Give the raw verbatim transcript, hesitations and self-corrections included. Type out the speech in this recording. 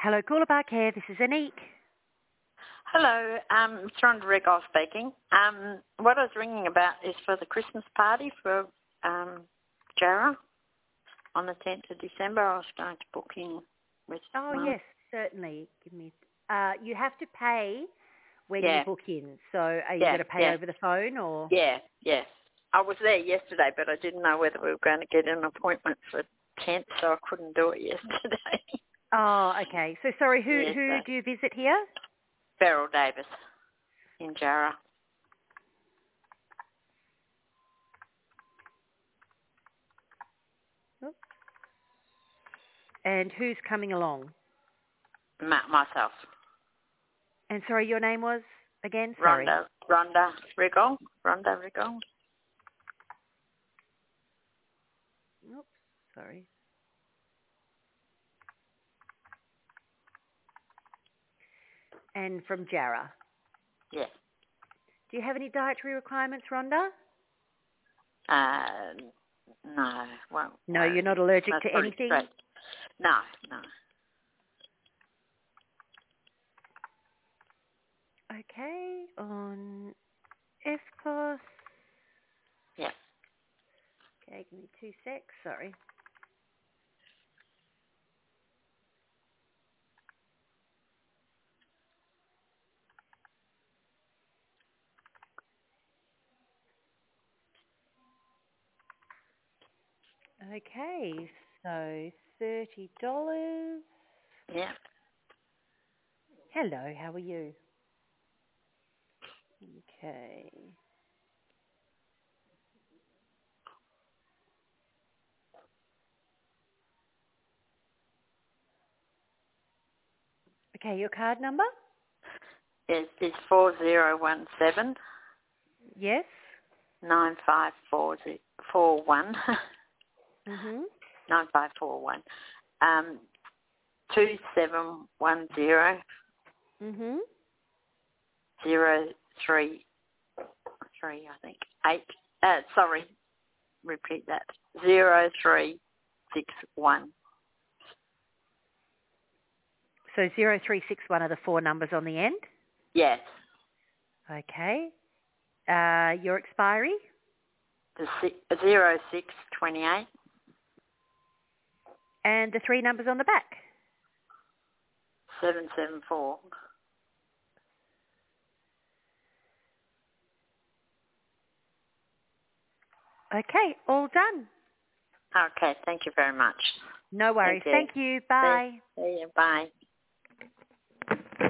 Hello, Caller Bar Care. This is Anique. Hello, um, it's Rhonda Rigoff speaking. Um, what I was ringing about is for the Christmas party for um, Jarrah on the tenth of December. I was going to book in with Oh, Mum. yes, certainly. Give me. Uh, you have to pay when you Yeah. book in. So are you Yeah, going to pay yeah. over the phone or? Yeah, yes. I was there yesterday, but I didn't know whether we were going to get an appointment for tenth, so I couldn't do it yesterday. Oh, okay. So sorry, who yeah, who so do you visit here? Beryl Davis in Jarrah. Oops. And who's coming along? Ma- myself. And sorry, your name was again? Sorry. Rhonda, Rhonda Rigoff. Rhonda Rigoff. Oops, sorry. And from Jarrah. Yeah. Do you have any dietary requirements, Rhonda? Uh, no. Well, No, well, you're not allergic that's to probably anything? straight. No, no. Okay, on F P O S. Yeah. Okay, give me two secs, sorry. Okay, so thirty dollars. Yeah. Hello, how are you? Okay. Okay, your card number? It's, it's four zero one seven Yes. nine five four four one Mhm. nine five four one um two seven one zero Mhm. zero three three I think eight. Uh, sorry, repeat that. Zero three six one. So zero three six one are the four numbers on the end. Yes. Okay. Uh, your expiry The six, zero six twenty eight. and the three numbers on the back. Seven seven four. Okay, all done. Okay, thank you very much. No worries. Thank you. Thank you. See, Bye. see you. Bye.